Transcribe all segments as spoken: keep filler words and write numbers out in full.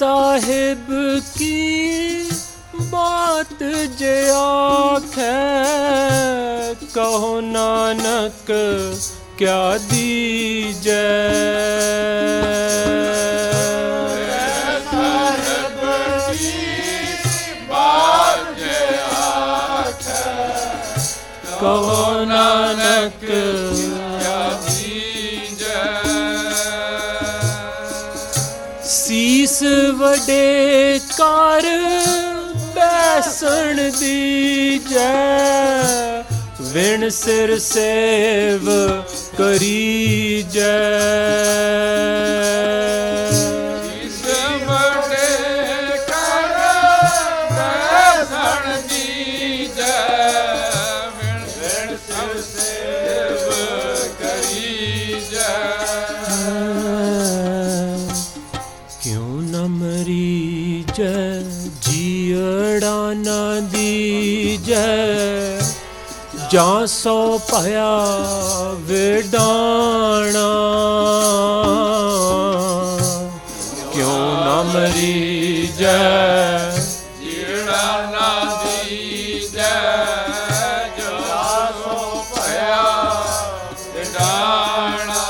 साहिब की बात जे आखे, कहो नानक क्या दीजै। साहिब की बात जे आखे, कहो नानक क्या दीजै। सीस वडे कर बैसण दीजै, विण सिर सेव करीजै। सीस वडे कर बैसण दीजै, विण सिर सेव करीजै। क्यों न मरीजै जीअड़ा न दीजै, जां सौ पाया विडाणा। क्यों न मरीजै जीड़ा ना दीजै, जां सौ पाया विडाणा।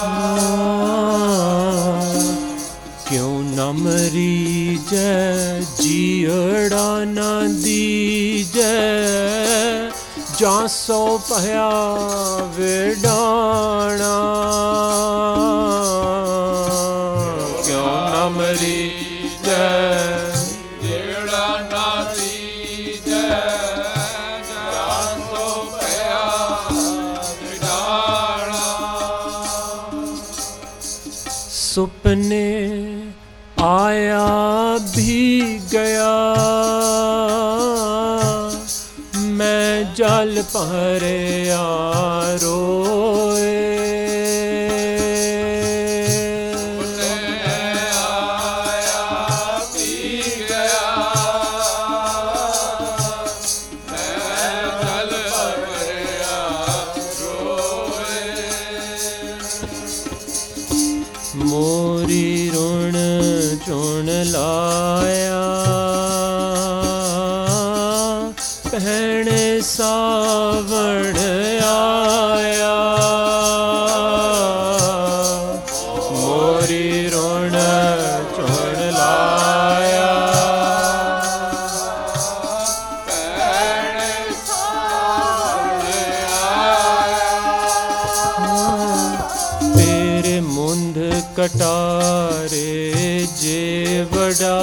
क्यों न मरीजै जीअड़ा न दीजै, जां सौ पाया विडाणा। क्यों न मरीजै जीड़ा ना दीजै, जां सौ पाया विडाणा। सुपने आया भी गया, मैं जल भरिया रोए। आया पी गया, मैं जल भरिया रोए। मोरी ऋण चुन लाया, भैण सावण आया। मोरी ऋण चुन लाया, भैण सावण आया। तेरे मुंद कटारे जे वड़ा,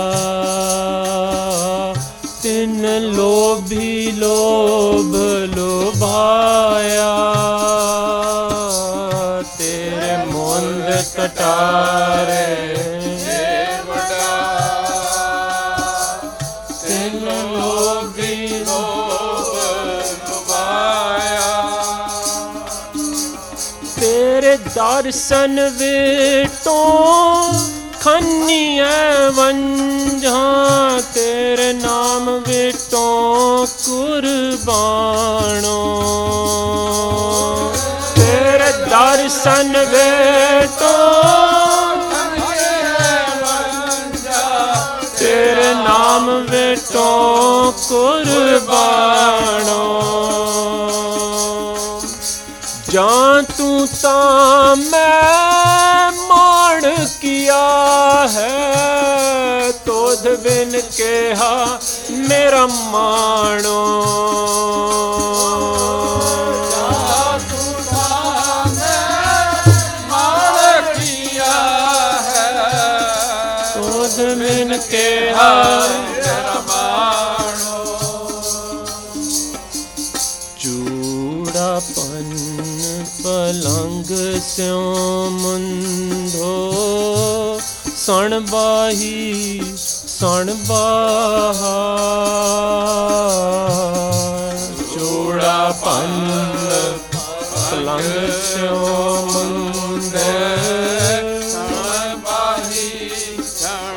तिन लोभी लोभ लोभाया। तेरे मुंद कटारे जे वड़ा, तिन लोभी लोभ लुभाया। तेरे दर्शन वेटों खन्निए वंझा, तेरे नाम वेटों कुर्बानो। तेरे दर्शन वेटों तेरे नाम वेटों कुर्बानो। जां तू तां मैं मान किया है, तोध बिन केहा मेरा मानो। जां तू तां मैं मान किया है, तोध बिन केहा मेरा मानो। चूड़ापन पलंग स्यों मुंधो, सण बाही सण बहार। चूड़ापन पलंग स्यों मुंधो, सण बाही सण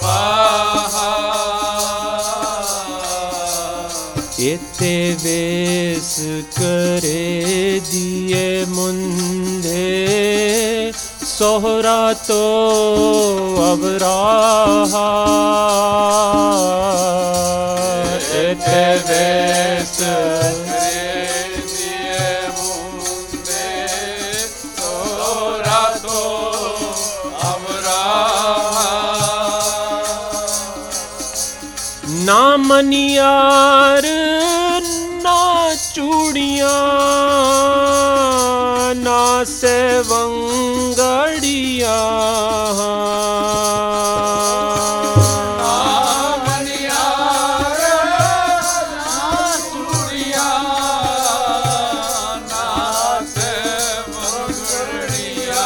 बहार। एते वेस करे दिए मुंधे, सोहरा तो अब रहा एते वेस ना मनियार ना चूड़ियाँ ना सेवंगड़िया ना मनियार ना चूड़ियाँ ना सेवंगड़िया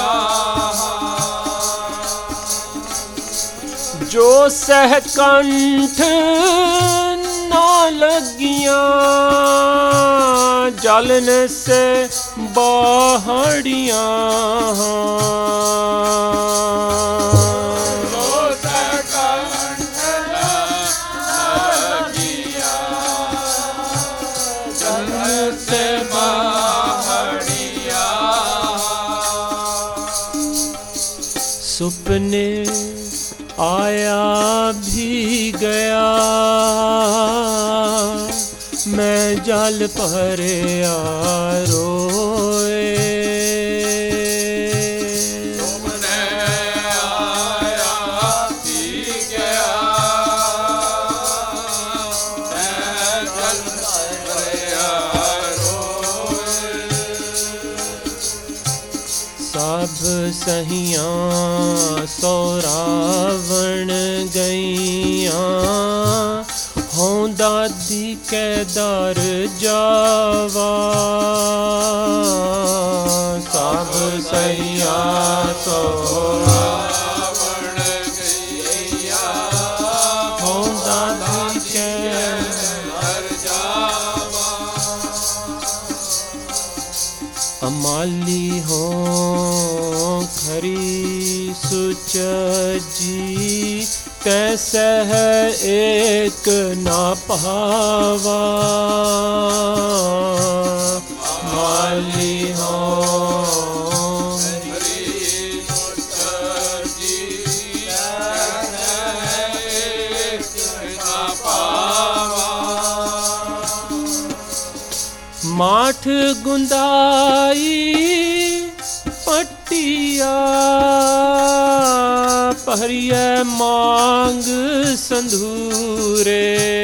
जो सहकंठ ना लगियां जलन से बाहड़ियां जो सहकंठ ना लगियां जलन से बाहड़ियां सुपने आया भी गया मैं जल पर रोए तुमने आया भी गया मैं जल पर रोए सब सहियां सौरावण गईयां हों दादी के दर जावा सब सहियां सौरावण गईया हों दादी के दर जावा अमाली हो खरी सुचजी कैसे है एक ना पावा माली हो माठ गुंदाई पट्टिया पहरिया मांग संधूरे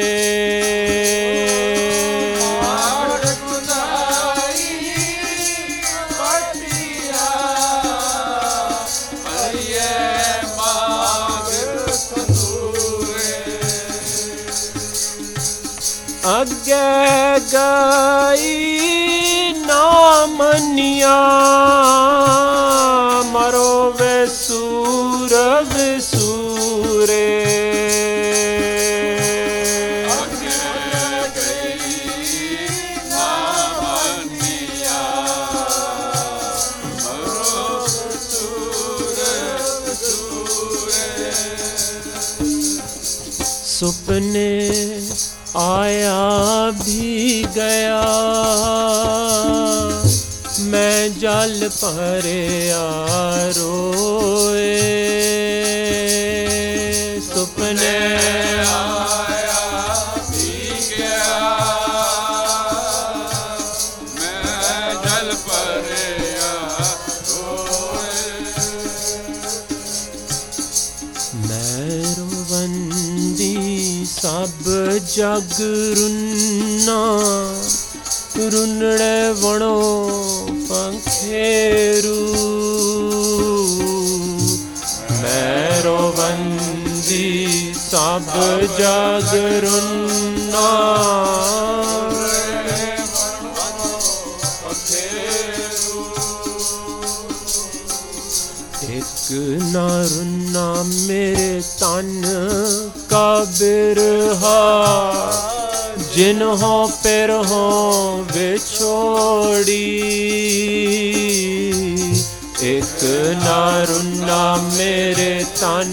अगे गई नामनिया मरो वे सूर विसूरे सुपने आया भी गया मैं जल पर रोए सुपने आया भी गया मैं जल पर रोए मैरो बंदी सब जग रुन्ना रुनड़े वणो पंखेरू मैरो बंदी सब जग रुन्ना एक ना रुन्ना मेरे तन का बिरहा जिन्हों पर हो बिछोड़ी एक ना रुन्ना मेरे तन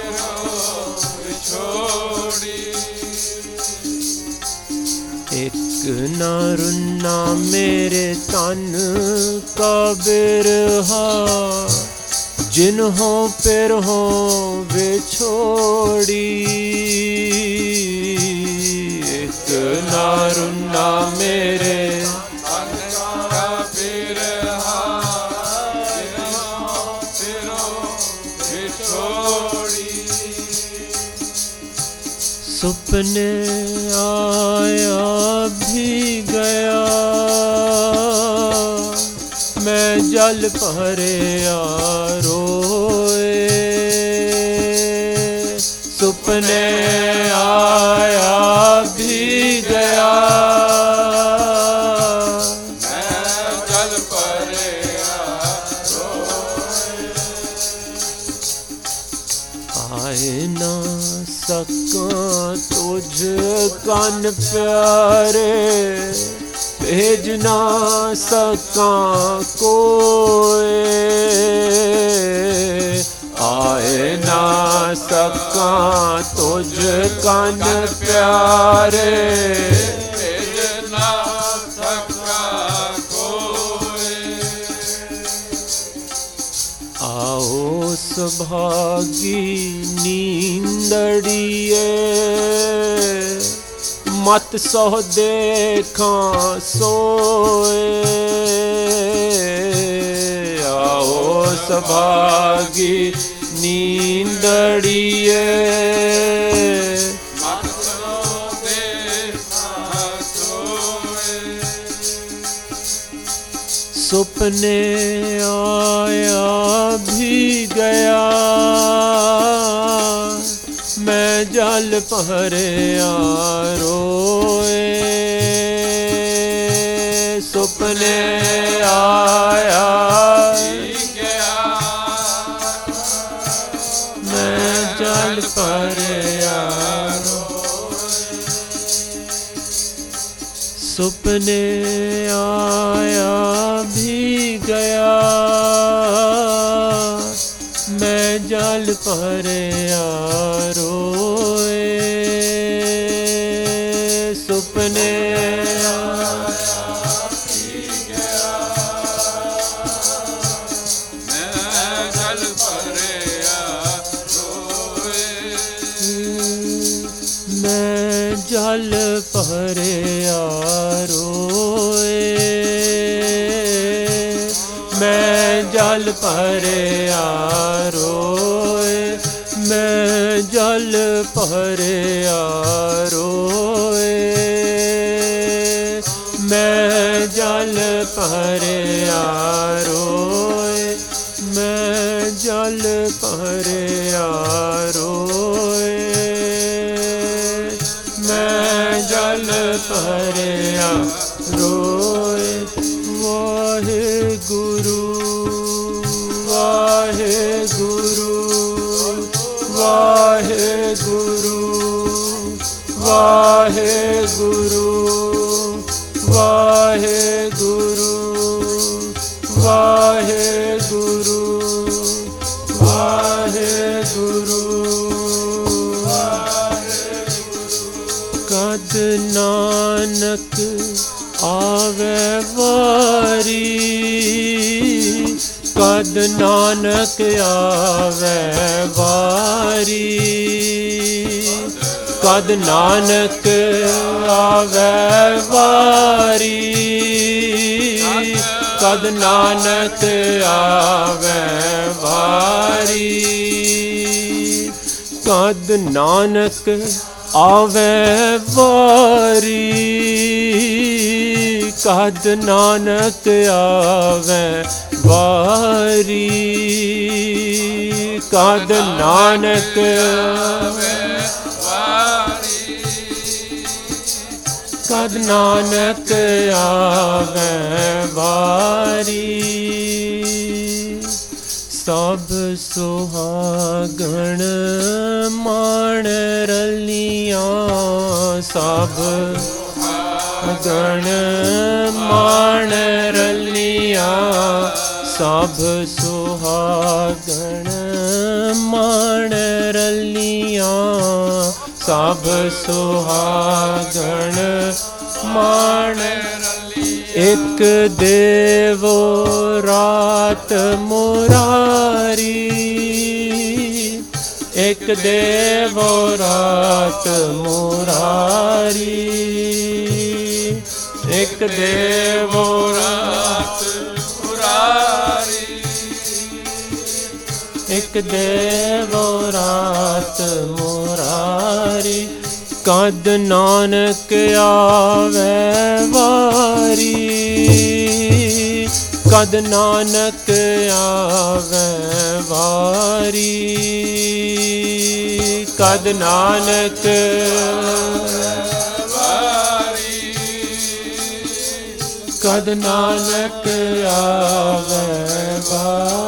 एक ਨਾ ਰੁੰਨਾ ਮੇਰੇ ਤਨ ਕਾ ਬਿਰਹਾ, ਜਿਨਹੋਂ ਪਿਰਹੋਂ ਵਿਛੋੜੀ। ਇੱਕ ਨਾ ਰੁੰਨਾ ਮੇਰੇ ਤਨ ਕਾ ਬਿਰਹਾ, ਜਿਨਹੋਂ ਪਿਰਹੋਂ ਵਿਛੋੜੀ। ਸੁਪਨੇ ਆਇਆ भी गया, मैं जल भरिया रोए। सुपने आया भी गया, मैं जल भरिया रोए। आए ना सका तुझ कन प्यारे, भेज ना सका कोई। आए ना सका तुझ कन प्यारे, भेज ना सका कोई। आओ सुभागी नींदड़िए, मत सो देखा सोए। आओ सुभागी नींदड़िए, मत सो देखा सोए। सुपने आया भी गया, मैं जल भरिया रोए। सुपने आया भी गया, मैं जल भरिया रोए। सुपने आया भी गया, मैं जल भरिया रोए। सुपने आया भी गया, मैं जल भरिया रोए। मैं जल भरिया रोए। मैं जल भरिया रोए। मैं जल भरिया रोए। मैं जल भरिया रोए। मैं जल भरिया रोए। मैं जल भरिया रोए। वाहे गुरु वाहे गुरु वाहे गुरु वाहे गुरु वाहे गुरु वाहे गुरु वाहे गुरु कद नानक आवे वारी कद नानक आवे वारी कद नानक आवे वारी कद नानक आवे वारी कद नानक आवे वारी कद नानक आवे वारी कद नानक आवे वारी कद नानक आवे वारी सब सुहागण मान रलियां सब गण मान रलियां सब सुहागण मान रलियां ਸਭ ਸੁਹਾਗਣ ਮਾਣ ਇਕ ਦੇਵੋ ਰਾਤ ਮੁਰਾਰੀ ਇਕ ਦੇਵੋ ਰਾਤ ਮੁਰਾਰੀ ਇਕ ਦੇਵੋ ਰਾਤ ਮੁਰਾਰੀ ਇਕ ਦੇਵੋ ਰਾਤ ਮੁਰਾਰੀ ਕਦ ਨਾਨਕ ਆਵੇ ਵਾਰੀ ਕਦ ਨਾਨਕ ਆਵੇ ਵਾਰੀ ਕਦ ਨਾਨਕ ਵਾਰੀ ਕਦ ਨਾਨਕ ਆਵੇ ਵਾਰੀ